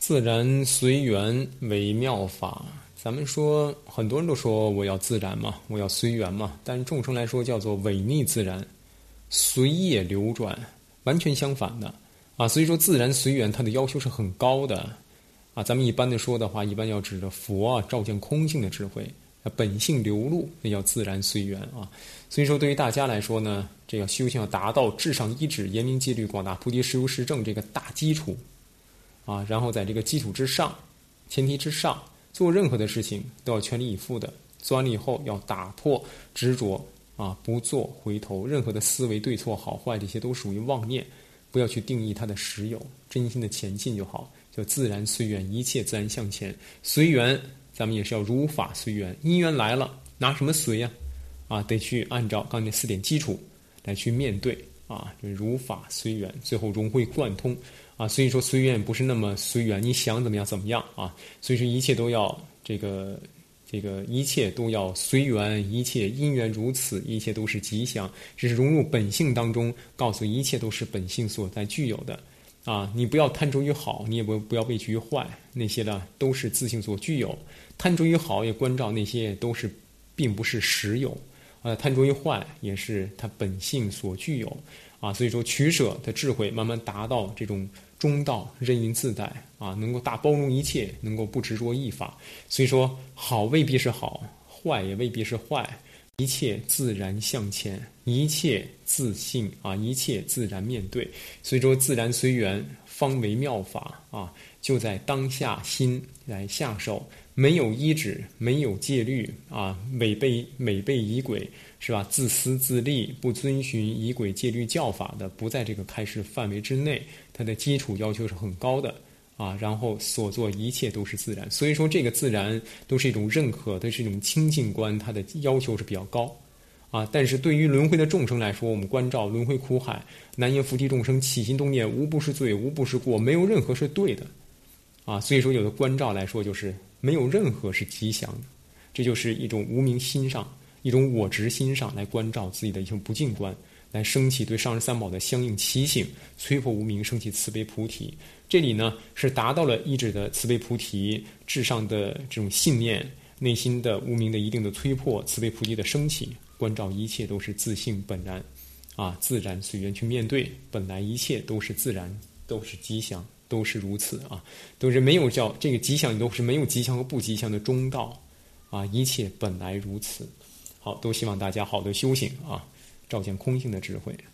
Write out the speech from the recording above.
自然随缘为妙法。咱们说，很多人都说我要自然嘛，我要随缘嘛，但众生来说叫做违逆自然，随业流转，完全相反的啊。所以说，自然随缘它的要求是很高的啊。咱们一般的说的话，一般要指着佛啊照见空性的智慧，本性流露，那叫自然随缘啊。所以说，对于大家来说呢，这个修行要达到至上依止、严明戒律、广大菩提、实修实证这个大基础啊，然后在这个基础之上、前提之上，做任何的事情都要全力以赴的。做完了以后，要打破执着啊，不做回头。任何的思维对错好坏，这些都属于妄念，不要去定义它的实有，真心的前进就好。就自然随缘，一切自然向前。随缘，咱们也是要如法随缘。因缘来了，拿什么随呀？啊，得去按照刚才4点基础来去面对啊，就是如法随缘，最后融会贯通啊。所以说随缘也不是那么随缘，你想怎么样怎么样啊。所以说一切都要这个一切都要随缘，一切因缘如此，一切都是吉祥，这是融入本性当中，告诉一切都是本性所在具有的啊。你不要贪着于好，你也不要畏惧于坏，那些呢都是自性所具有。贪着于好，也关照那些都是并不是实有。贪着于坏也是它本性所具有啊。所以说取舍的智慧慢慢达到这种中道，任运自在啊，能够大包容一切，能够不执着一法。所以说好未必是好，坏也未必是坏，一切自然向前，一切自信啊，一切自然面对。所以说自然随缘方为妙法啊，就在当下心来下手，没有依止，没有戒律啊，违背仪轨，是吧？自私自利，不遵循仪轨戒律教法的，不在这个开示范围之内，它的基础要求是很高的啊。然后所做一切都是自然，所以说这个自然都是一种认可，都是一种清净观，它的要求是比较高啊。但是对于轮回的众生来说，我们关照轮回苦海，难言菩提众生起心动念，无不是罪，无不是过，没有任何是对的啊。所以说有的关照来说，就是没有任何是吉祥的，这就是一种无明心上，一种我执心上来关照自己的一种不净观，来升起对上师三宝的相应提醒，摧破无明，升起慈悲菩提。这里呢是达到了依止的慈悲菩提至上的这种信念，内心的无明的一定的摧破，慈悲菩提的升起，关照一切都是自性本然啊，自然随缘去面对，本来一切都是自然，都是吉祥，都是如此啊，都是没有叫这个吉祥，都是没有吉祥和不吉祥的中道啊，一切本来如此。好，都希望大家好的修行啊，照见空性的智慧。